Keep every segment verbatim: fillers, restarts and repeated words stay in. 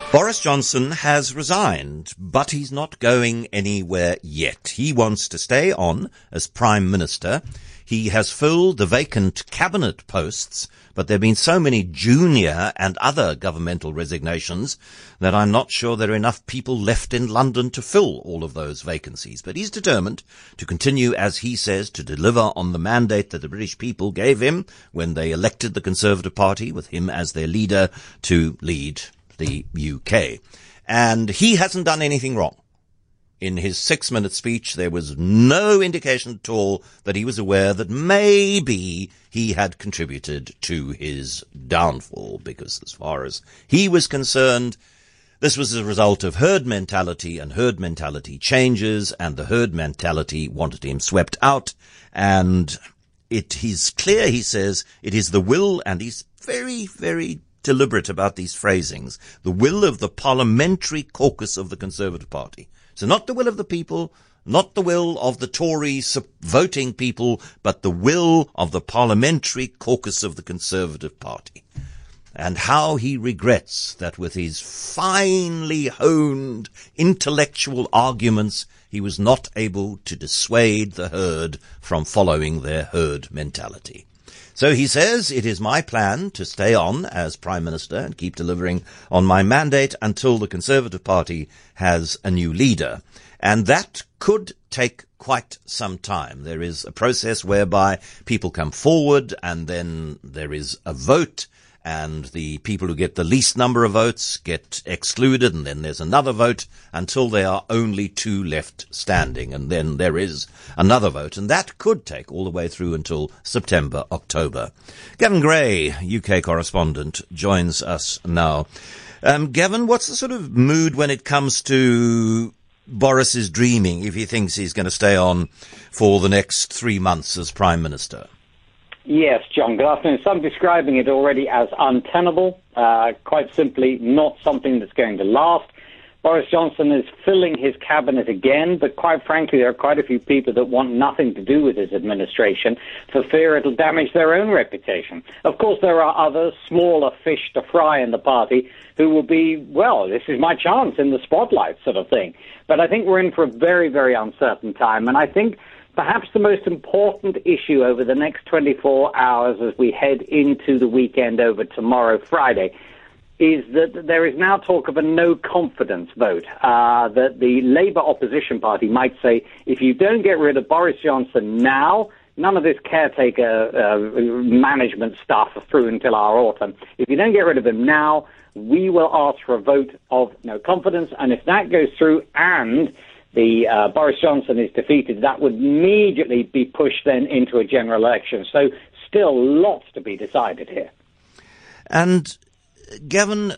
Boris Johnson has resigned, but he's not going anywhere yet. He wants to stay on as Prime Minister. He has filled the vacant cabinet posts, but there have been so many junior and other governmental resignations that I'm not sure there are enough people left in London to fill all of those vacancies. But he's determined to continue, as he says, to deliver on the mandate that the British people gave him when they elected the Conservative Party, with him as their leader, to lead the U K. And he hasn't done anything wrong. In his six-minute speech, there was no indication at all that he was aware that maybe he had contributed to his downfall, because as far as he was concerned, this was a result of herd mentality, and herd mentality changes, and the herd mentality wanted him swept out. And it is clear, he says, it is the will, and he's very, very deliberate about these phrasings, the will of the parliamentary caucus of the Conservative Party. So not the will of the people, not the will of the Tory voting people, but the will of the parliamentary caucus of the Conservative Party. And how he regrets that with his finely honed intellectual arguments, he was not able to dissuade the herd from following their herd mentality. So he says, it is my plan to stay on as Prime Minister and keep delivering on my mandate until the Conservative Party has a new leader. And that could take quite some time. There is a process whereby people come forward and then there is a vote, and the people who get the least number of votes get excluded, and then there's another vote until there are only two left standing, and then there is another vote, and that could take all the way through until September, October. Gavin Gray, U K correspondent, joins us now. Um, Gavin, what's the sort of mood when it comes to Boris's dreaming, if he thinks he's going to stay on for the next three months as Prime Minister? Yes, John, good afternoon. Some describing it already as untenable, uh, quite simply not something that's going to last. Boris Johnson is filling his cabinet again, but quite frankly, there are quite a few people that want nothing to do with his administration for fear it'll damage their own reputation. Of course, there are others, smaller fish to fry in the party, who will be, well, this is my chance in the spotlight sort of thing. But I think we're in for a very, very uncertain time, and I think perhaps the most important issue over the next twenty-four hours as we head into the weekend over tomorrow, Friday, is that there is now talk of a no-confidence vote, uh, that the Labour opposition party might say, if you don't get rid of Boris Johnson now, none of this caretaker uh, management stuff through until our autumn, if you don't get rid of him now, we will ask for a vote of no confidence, and if that goes through and the uh, Boris Johnson is defeated, that would immediately be pushed then into a general election. So still lots to be decided here. And, Gavin,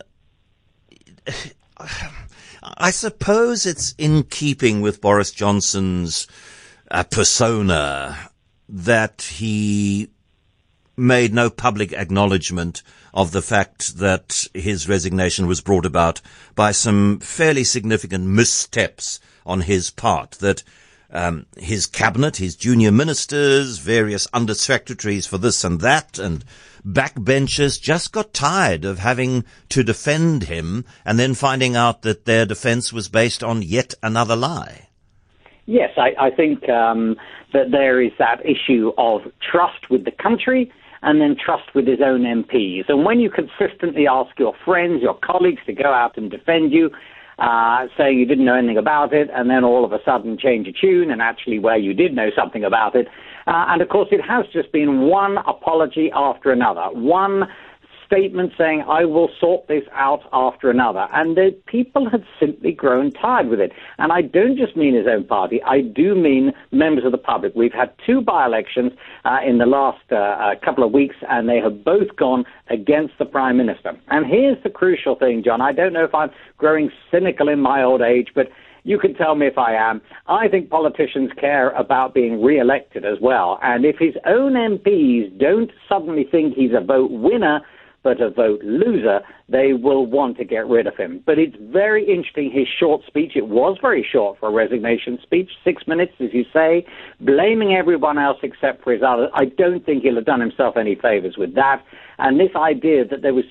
I suppose it's in keeping with Boris Johnson's uh, persona that he made no public acknowledgement of the fact that his resignation was brought about by some fairly significant missteps on his part, that um, his cabinet, his junior ministers, various undersecretaries for this and that, and backbenchers just got tired of having to defend him and then finding out that their defense was based on yet another lie. Yes, I, I think um, that there is that issue of trust with the country and then trust with his own M Ps. And when you consistently ask your friends, your colleagues to go out and defend you, Uh, saying you didn't know anything about it, and then all of a sudden change a tune, and actually where you did know something about it. Uh, and of course, it has just been one apology after another, one statement saying, I will sort this out after another. And the people had simply grown tired with it. And I don't just mean his own party, I do mean members of the public. We've had two by-elections uh, in the last uh, uh, couple of weeks, and they have both gone against the Prime Minister. And here's the crucial thing, John. I don't know if I'm growing cynical in my old age, but you can tell me if I am. I think politicians care about being re-elected as well. And if his own M Ps don't suddenly think he's a vote winner, but a vote loser, they will want to get rid of him. But it's very interesting, his short speech. It was very short for a resignation speech, six minutes, as you say, blaming everyone else except for his others. I don't think he'll have done himself any favors with that. And this idea that there was just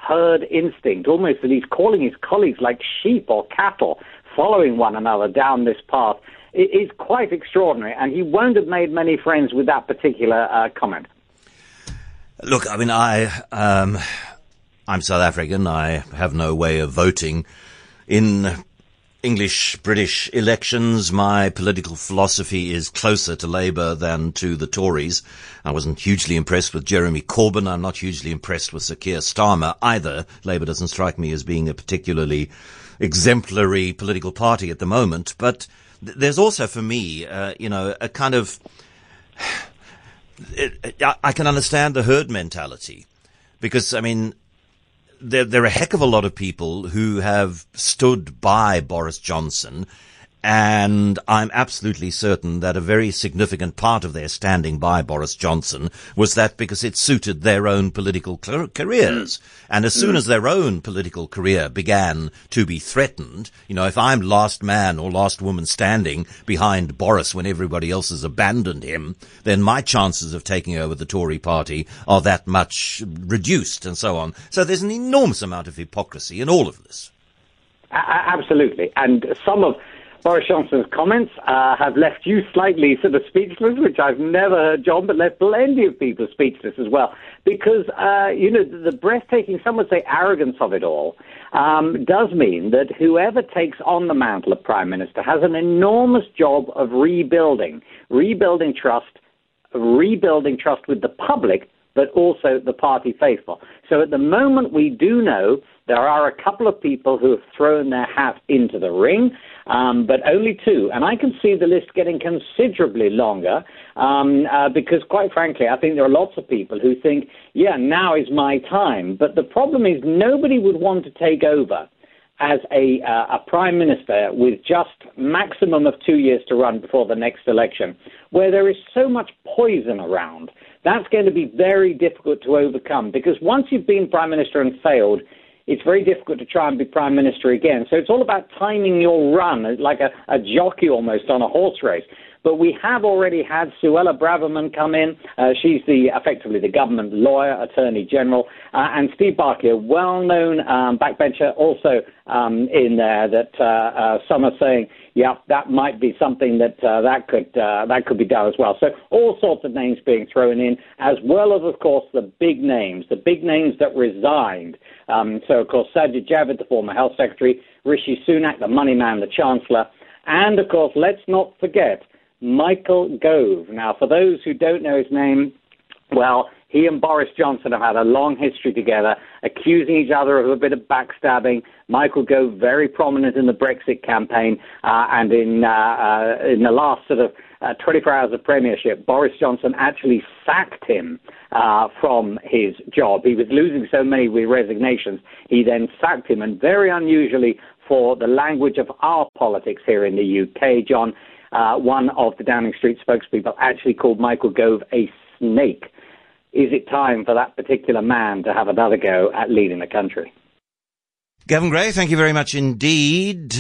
herd instinct, almost that he's calling his colleagues like sheep or cattle, following one another down this path, is quite extraordinary, and he won't have made many friends with that particular uh, comment. Look, I mean, I, um, I'm South African. I have no way of voting in English, British elections. My political philosophy is closer to Labour than to the Tories. I wasn't hugely impressed with Jeremy Corbyn. I'm not hugely impressed with Sir Keir Starmer either. Labour doesn't strike me as being a particularly exemplary political party at the moment, but th- there's also for me, uh, you know, a kind of, it, it, I can understand the herd mentality because, I mean, there, there are a heck of a lot of people who have stood by Boris Johnson, and I'm absolutely certain that a very significant part of their standing by Boris Johnson was that because it suited their own political car- careers. And as soon as their own political career began to be threatened, you know, if I'm last man or last woman standing behind Boris when everybody else has abandoned him, then my chances of taking over the Tory party are that much reduced and so on. So there's an enormous amount of hypocrisy in all of this. A- absolutely. And some of Boris Johnson's comments uh, have left you slightly sort of speechless, which I've never heard, John, but left plenty of people speechless as well. Because, uh, you know, the, the breathtaking, some would say arrogance of it all, um, does mean that whoever takes on the mantle of Prime Minister has an enormous job of rebuilding, rebuilding trust, rebuilding trust with the public, but also the party faithful. So at the moment, we do know there are a couple of people who have thrown their hat into the ring, um, but only two. And I can see the list getting considerably longer um, uh, because, quite frankly, I think there are lots of people who think, yeah, now is my time. But the problem is nobody would want to take over as a, uh, a prime minister with just maximum of two years to run before the next election, where there is so much poison around. That's going to be very difficult to overcome because once you've been prime minister and failed, it's very difficult to try and be prime minister again. So it's all about timing your run, like a, a jockey almost on a horse race. But we have already had Suella Braverman come in. Uh, she's the effectively the government lawyer, attorney general, uh, and Steve Barclay, a well-known um, backbencher, also um, in there. That uh, uh, some are saying, yeah, that might be something that uh, that could uh, that could be done as well. So all sorts of names being thrown in, as well as, of course, the big names, the big names that resigned. Um, so, of course, Sajid Javid, the former health secretary, Rishi Sunak, the money man, the chancellor, and, of course, let's not forget Michael Gove. Now, for those who don't know his name, well, he and Boris Johnson have had a long history together, accusing each other of a bit of backstabbing. Michael Gove, very prominent in the Brexit campaign, uh, and in uh, uh, in the last sort of uh, twenty-four hours of premiership, Boris Johnson actually sacked him uh, from his job. He was losing so many resignations, he then sacked him, and very unusually for the language of our politics here in the U K, John, Uh, one of the Downing Street spokespeople actually called Michael Gove a snake. Is it time for that particular man to have another go at leading the country? Gavin Gray, thank you very much indeed.